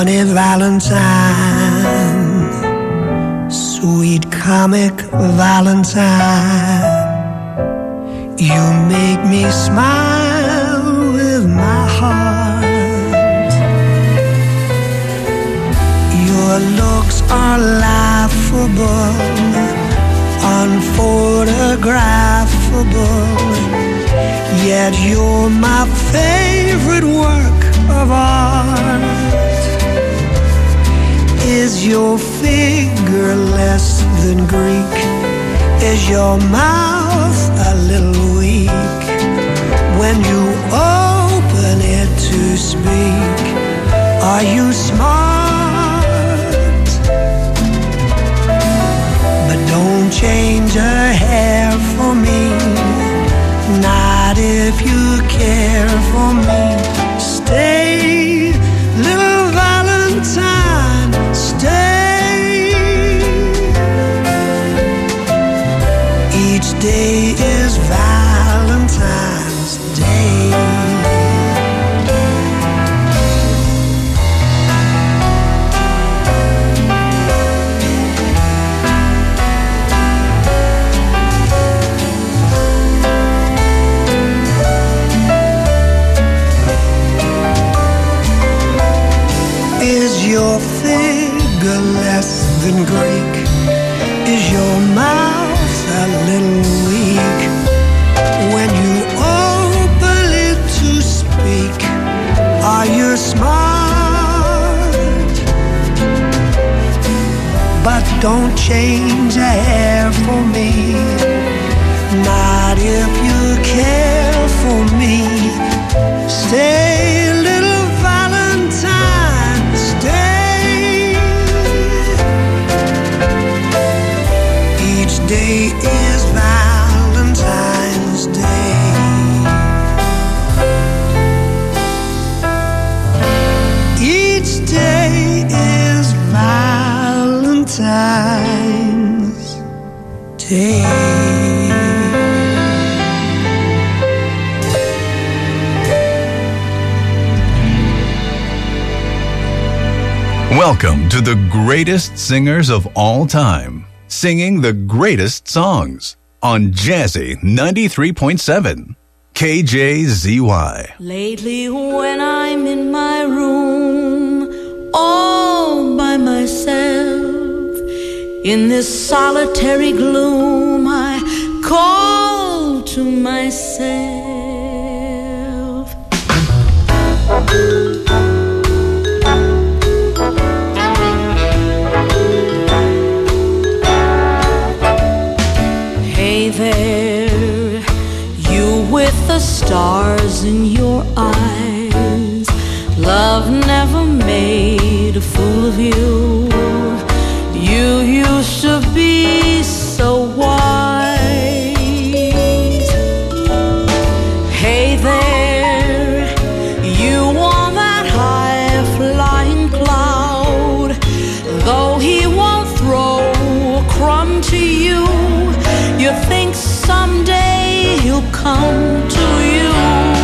Funny Valentine, sweet comic Valentine, you make me smile with my heart. Your looks are laughable, unphotographable, yet you're my favorite work of art. Is your figure less than Greek? Is your mouth a little weak? When you open it to speak, are you smart? But don't change a hair for me, not if you care for me. Stay, little Valentine, stay. Each day is Valentine's Day. Is your figure less than Greek? Is your mouth a little weak? When you open it to speak, are you smart? But don't change a hair for me, not if you care for me. Stay, little Valentine, stay. Each day is Valentine's Day. Each day is Valentine's Day. Welcome to the greatest singers of all time, singing the greatest songs on Jazzy 93.7 KJZY. Lately when I'm in my room all by myself, in this solitary gloom I call to myself. Hey there, you with the stars in your eyes. Love never made a fool of you. You used to be so wise. Hey there, you on that high flying cloud. Though he won't throw a crumb to you, you think someday he'll come to you.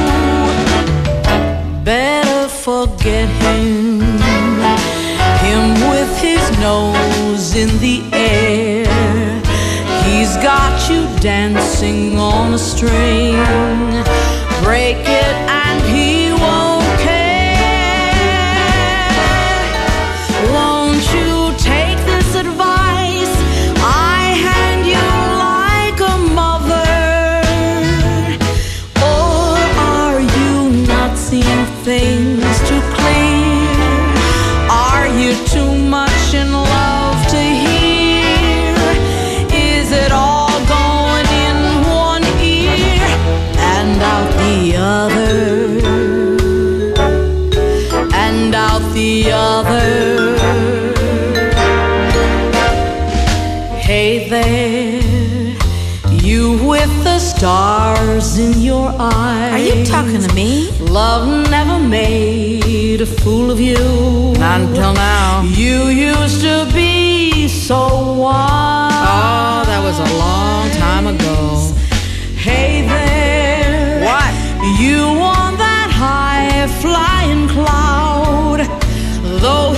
Better forget him, him with his nose in the air. He's got you dancing on a string. Break it and he won't care. Won't you take this advice I hand you like a mother? Or are you not seeing things too clear? Are you too much in love to hear? Is it all going in one ear and out the other? And out the other. Hey there, you with the stars in your eyes. Are you talking to me? Love never made a fool of you. Not until now. You used to be so wise. Oh, that was a long time ago. Hey there. What? You on that high flying cloud. Though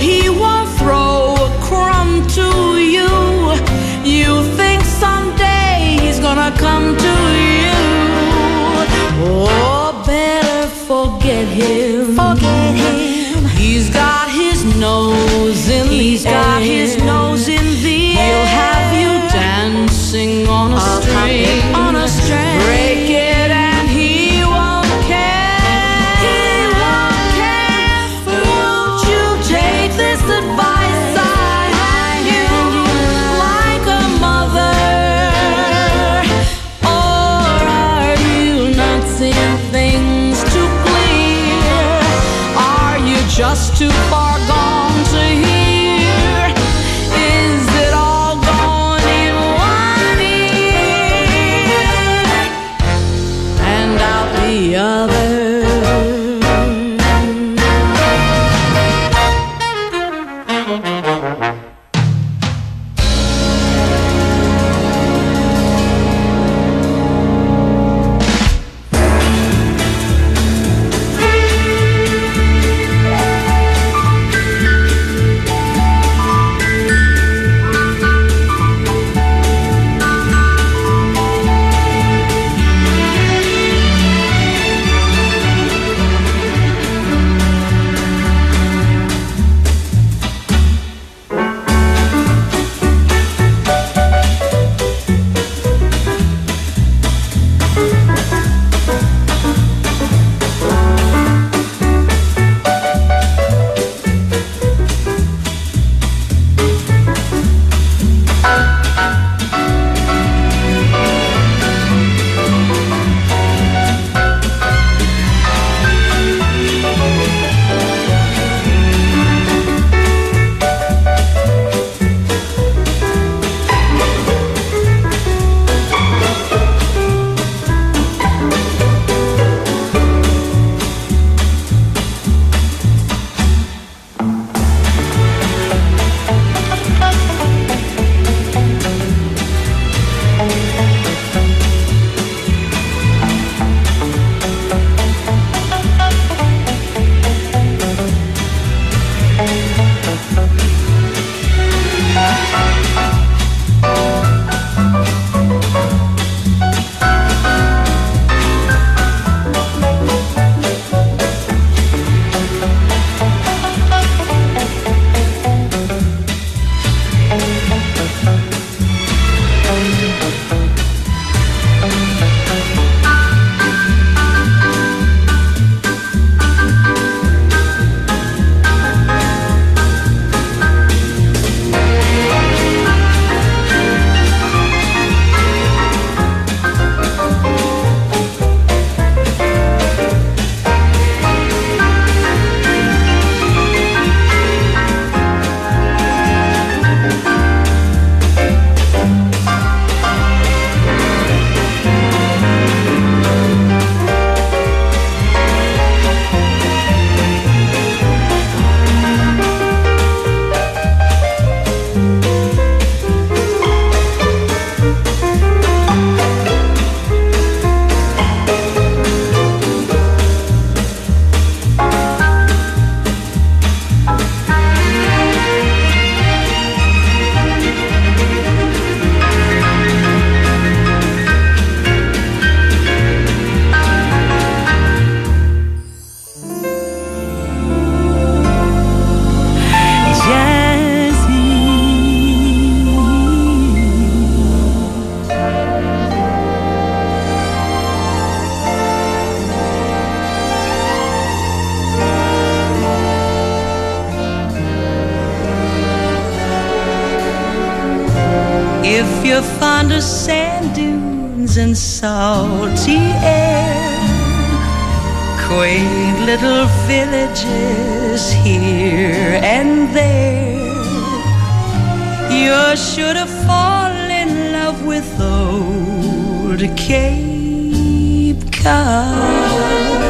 If you're fond of sand dunes and salty air, quaint little villages here and there, you're sure to fall in love with old Cape Cod.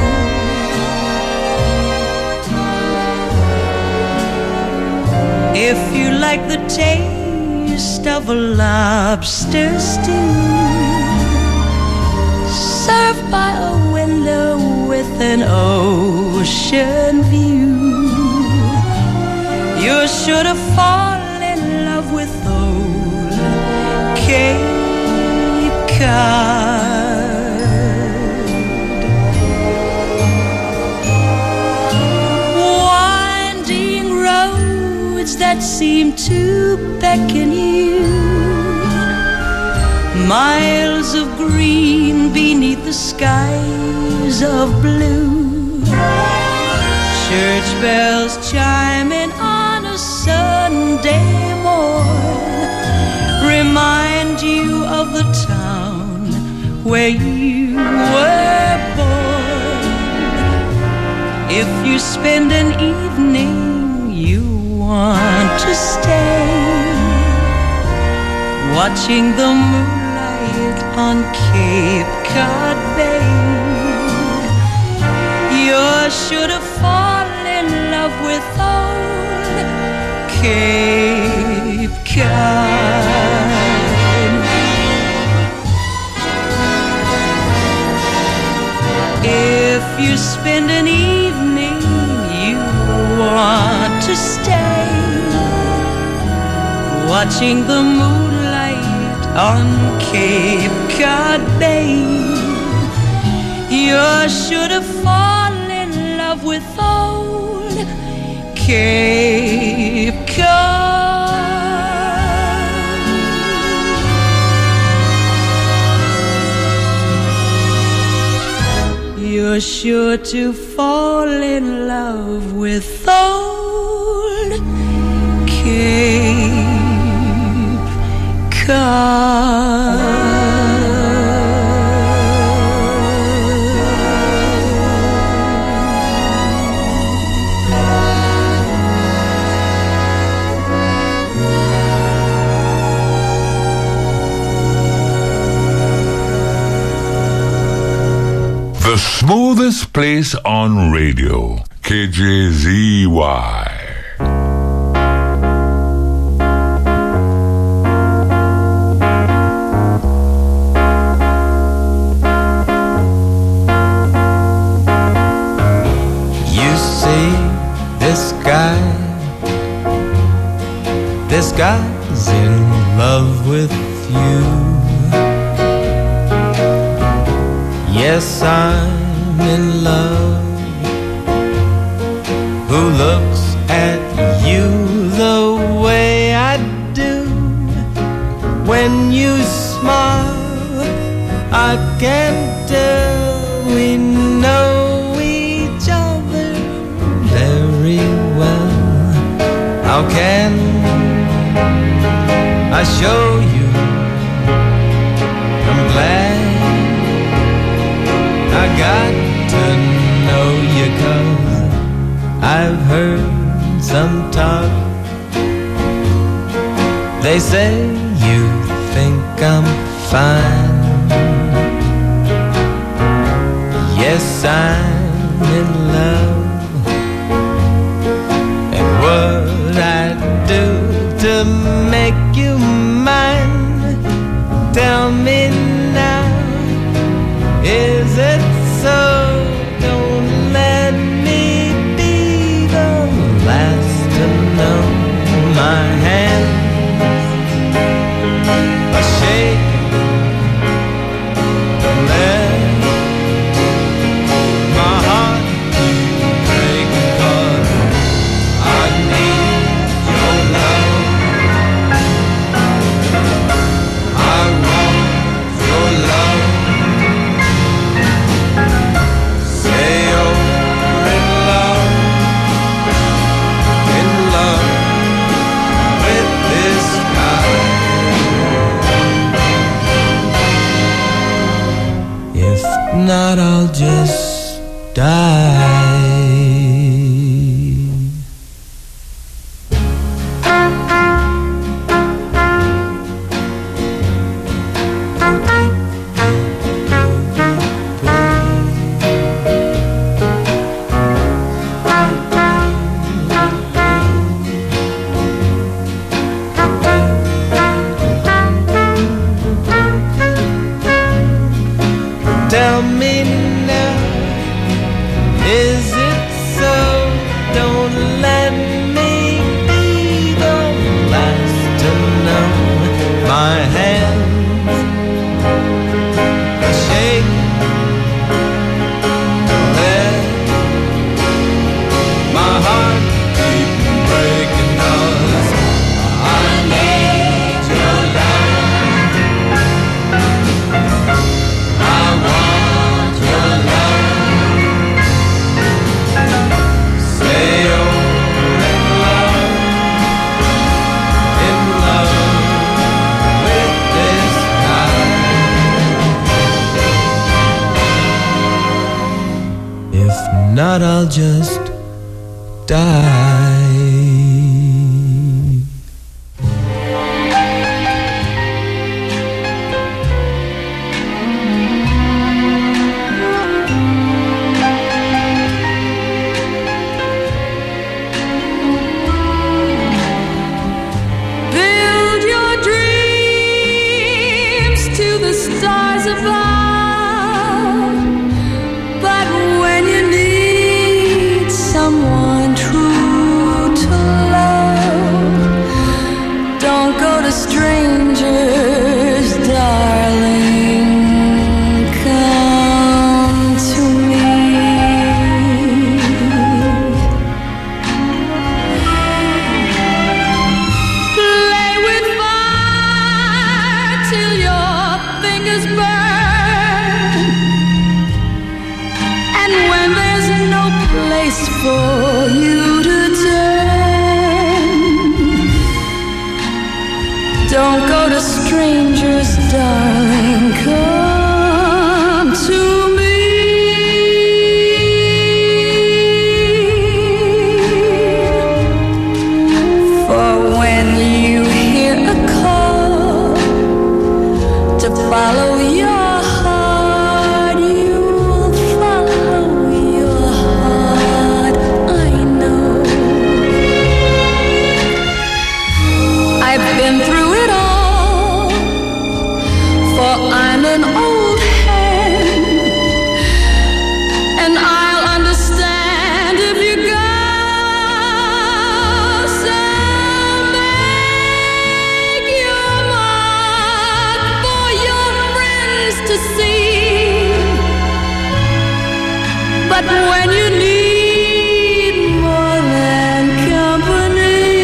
If you like the taste of a lobster stew, served by a window with an ocean view, you're sure to fall in love with old Cape Cod. Winding roads that seem to beckon you, miles of green beneath the skies of blue, church bells chiming on a Sunday morn remind you of the town where you were born. If you spend an evening you want to stay, watching the moonlight on Cape Cod Bay, you're sure to fall in love with old Cape Cod. If you spend an evening you want to stay, watching the moonlight on Cape Cod Bay, you're sure to fall in love with old Cape Cod. You're sure to fall in love with old Cape Cod. The smoothest place on radio, KJZY. You see, this guy's in love with you. Yes, I'm in love. Who looks at you the way I do? When you smile, I can tell we know each other very well. How can I show you I'm glad I got to know you, 'cause I've heard some talk. They say you think I'm fine. Yes, I'm in love. And what I do to make you mine, tell me now. Is it so? Don't let me be the last to know. My hands are shaking. Let my heart not, I'll just die. Tell me now, is it so? Don't let me be the last to know. My hands shake, let my heart keep breaking, 'cause I need your love. I want your love. Say you're in love with this night. If not, I'll just die. Build your dreams to the stars above. But when you need someone true to love, don't go to strangers, darling. Come to me. Play with fire till your fingers burn. And when there's no place for you to turn, don't go to strangers, darling. Come to me. For when you hear a call to follow your heart, you'll follow your heart. I know. I've been through it all, for I'm an old hand, and I'll understand if you go. So make your mark for your friends to see. But when you need more than company,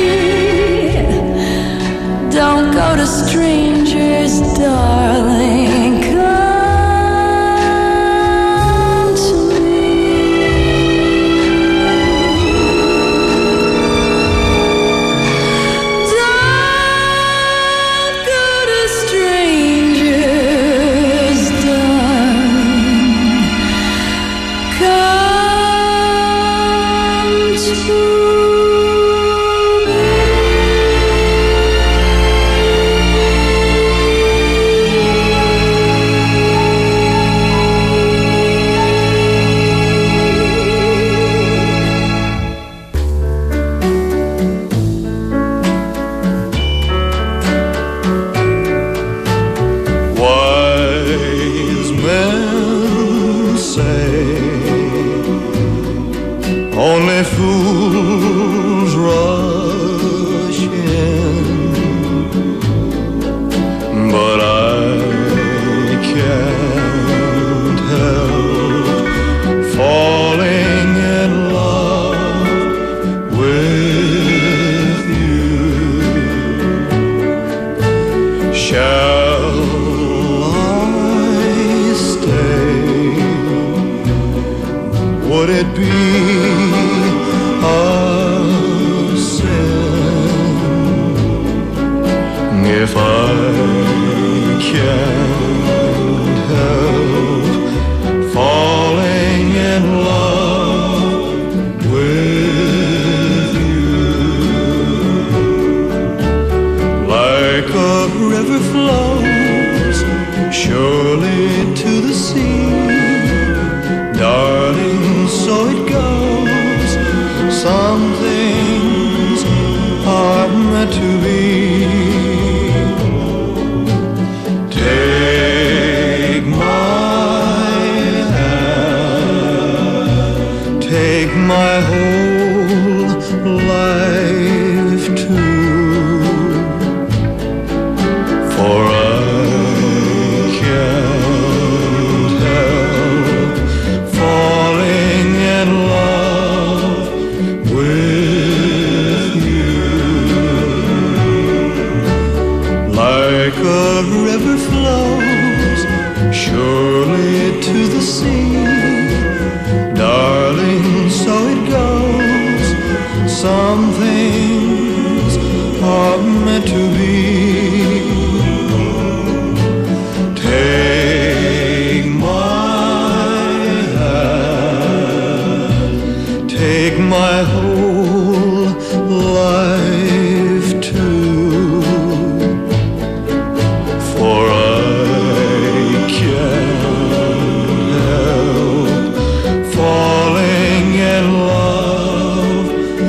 don't go to strangers, darling. Come to me. Don't go to strangers, darling. Come to be. Take my hand, take my whole life too, for I can't help falling in love with you. Like a river flows surely to the sea, darling, so it goes. Some things are meant to be. Take my hand, take my whole life too, for I can't help falling in love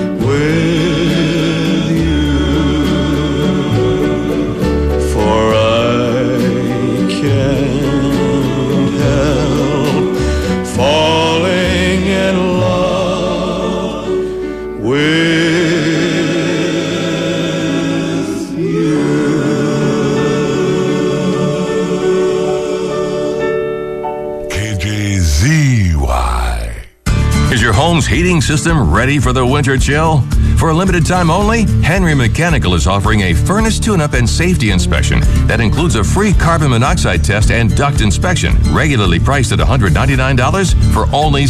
with you, for I can't help falling in love with you. KJZY. Is your home's heating system ready for the winter chill? For a limited time only, Henry Mechanical is offering a furnace tune-up and safety inspection that includes a free carbon monoxide test and duct inspection, regularly priced at $199 for only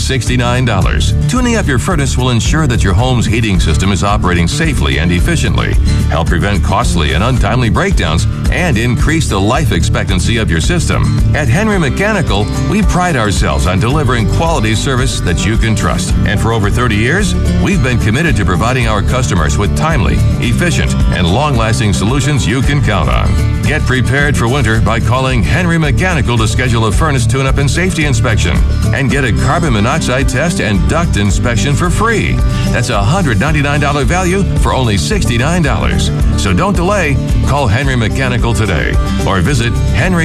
$69. Tuning up your furnace will ensure that your home's heating system is operating safely and efficiently, help prevent costly and untimely breakdowns, and increase the life expectancy of your system. At Henry Mechanical, we pride ourselves on delivering quality service that you can trust. And for over 30 years, we've been committed to providing our customers with timely, efficient, and long-lasting solutions you can count on. Get prepared for winter by calling Henry Mechanical to schedule a furnace tune-up and safety inspection and get a carbon monoxide test and duct inspection for free. That's a $199 value for only $69. So don't delay. Call Henry Mechanical today or visit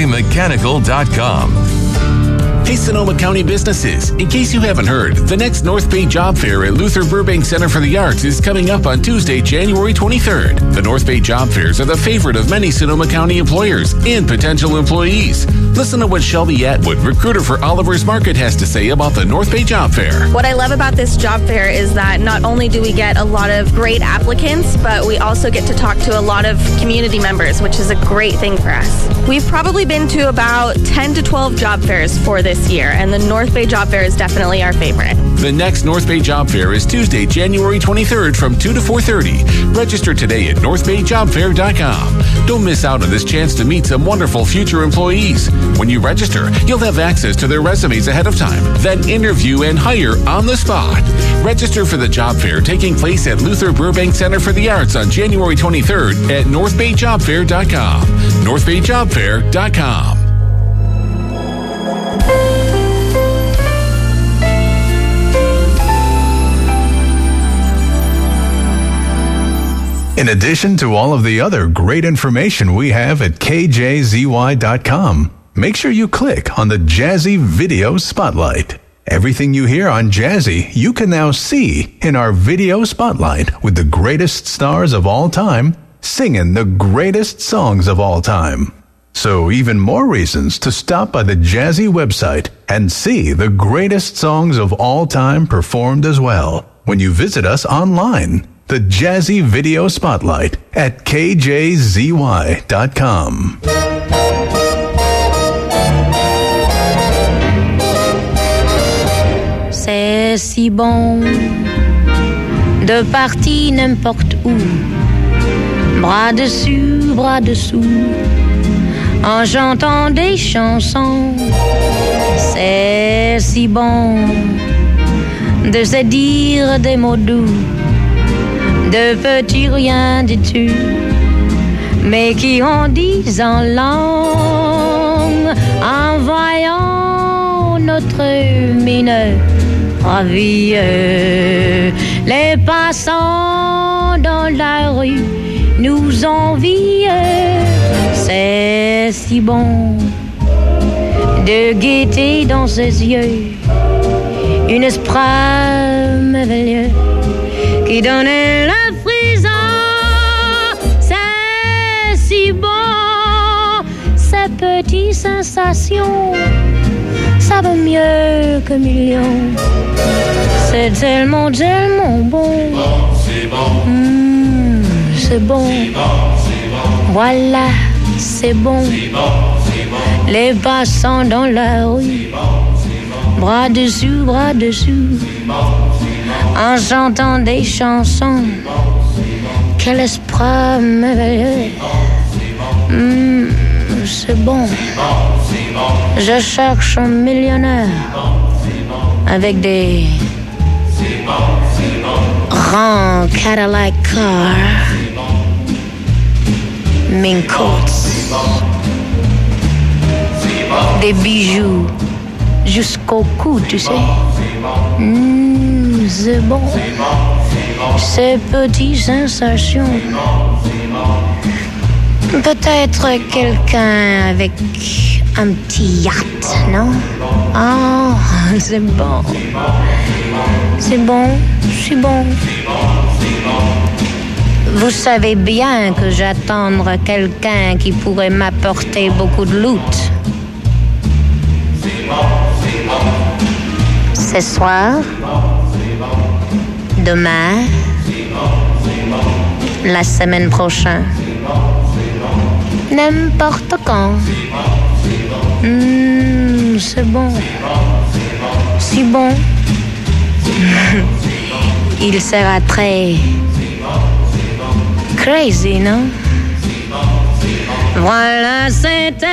henrymechanical.com. Hey, Sonoma County businesses. In case you haven't heard, the next North Bay Job Fair at Luther Burbank Center for the Arts is coming up on Tuesday, January 23rd. The North Bay Job Fairs are the favorite of many Sonoma County employers and potential employees. Listen to what Shelby Atwood, recruiter for Oliver's Market, has to say about the North Bay Job Fair. What I love about this job fair is that not only do we get a lot of great applicants, but we also get to talk to a lot of community members, which is a great thing for us. We've probably been to about 10 to 12 job fairs for this year, and the North Bay Job Fair is definitely our favorite. The next North Bay Job Fair is Tuesday, January 23rd from 2 to 4:30. Register today at northbayjobfair.com. Don't miss out on this chance to meet some wonderful future employees. When you register, you'll have access to their resumes ahead of time, then interview and hire on the spot. Register for the job fair taking place at Luther Burbank Center for the Arts on January 23rd at northbayjobfair.com. northbayjobfair.com. In addition to all of the other great information we have at kjzy.com, make sure you click on the Jazzy Video Spotlight. Everything you hear on Jazzy, you can now see in our video spotlight with the greatest stars of all time singing the greatest songs of all time. So even more reasons to stop by the Jazzy website and see the greatest songs of all time performed as well when you visit us online. The Jazzy Video Spotlight at kjzy.com. C'est si bon de partir n'importe où, bras dessus, bras dessous, en chantant des chansons. C'est si bon de se dire des mots doux, de petits rien du tout, mais qui en disent en langue, en voyant notre mine ravie. Les passants dans la rue nous envie. C'est si bon de guetter dans ses yeux une esprit merveilleux qui donnait la frisson. C'est si bon, ces petites sensations, ça vaut mieux que millions. C'est tellement, tellement bon. C'est bon. C'est bon. Voilà, c'est bon. Les passants dans la rue, bras dessus, en chantant des chansons. Quel esprit merveilleux. C'est bon. Je cherche un millionnaire avec des grands Cadillac cars, mink coats, des bijoux jusqu'au cou, tu sais. C'est bon. Ces petites sensations. Peut-être quelqu'un avec un petit yacht, non? Oh, c'est bon. C'est bon, c'est bon. Vous savez bien que j'attends quelqu'un qui pourrait m'apporter beaucoup de loot. Ce soir, demain, la semaine prochaine, n'importe quand. C'est bon. Si bon. Il sera très crazy, non? Voilà, c'était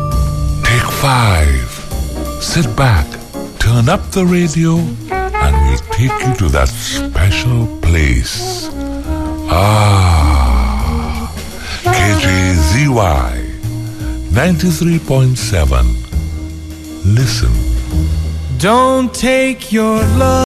Sit back, turn up the radio, and will take you to that special place. Ah, KJZY 93.7. Listen. Don't take your love